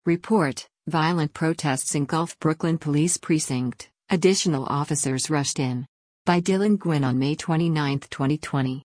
Report: Violent protests engulf Brooklyn Police Precinct. Additional officers rushed in. By Dylan Gwynn on May 29, 2020.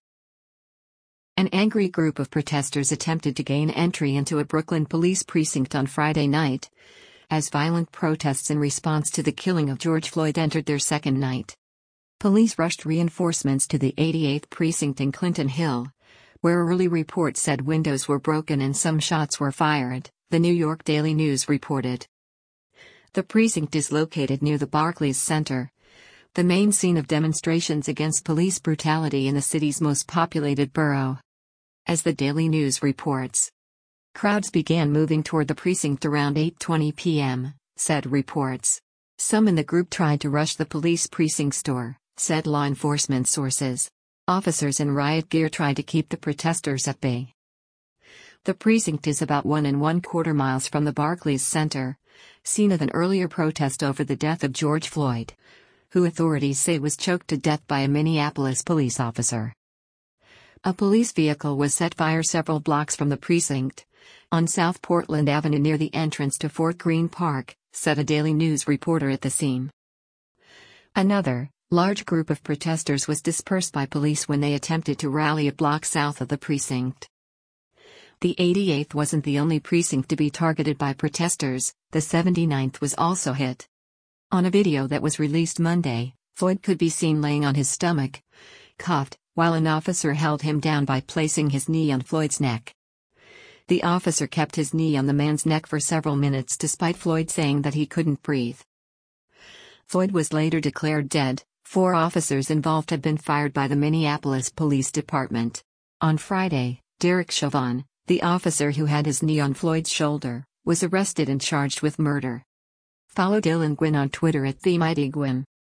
An angry group of protesters attempted to gain entry into a Brooklyn police precinct on Friday night, as violent protests in response to the killing of George Floyd entered their second night. Police rushed reinforcements to the 88th precinct in Clinton Hill, where early reports said windows were broken and some shots were fired, the New York Daily News reported. The precinct is located near the Barclays Center, the main scene of demonstrations against police brutality in the city's most populated borough. As the Daily News reports, crowds began moving toward the precinct around 8:20 p.m., said reports. Some in the group tried to rush the police precinct store, said law enforcement sources. Officers in riot gear tried to keep the protesters at bay. The precinct is about 1¼ miles from the Barclays Center, scene of an earlier protest over the death of George Floyd, who authorities say was choked to death by a Minneapolis police officer. A police vehicle was set fire several blocks from the precinct, on South Portland Avenue near the entrance to Fort Greene Park, said a Daily News reporter at the scene. Another, large group of protesters was dispersed by police when they attempted to rally a block south of the precinct. The 88th wasn't the only precinct to be targeted by protesters, the 79th was also hit. On a video that was released Monday, Floyd could be seen laying on his stomach, cuffed, while an officer held him down by placing his knee on Floyd's neck. The officer kept his knee on the man's neck for several minutes despite Floyd saying that he couldn't breathe. Floyd was later declared dead. 4 officers involved had been fired by the Minneapolis Police Department. On Friday, Derek Chauvin, the officer who had his knee on Floyd's shoulder, was arrested and charged with murder. Follow Dylan Gwynn on Twitter @TheMightyGwynn.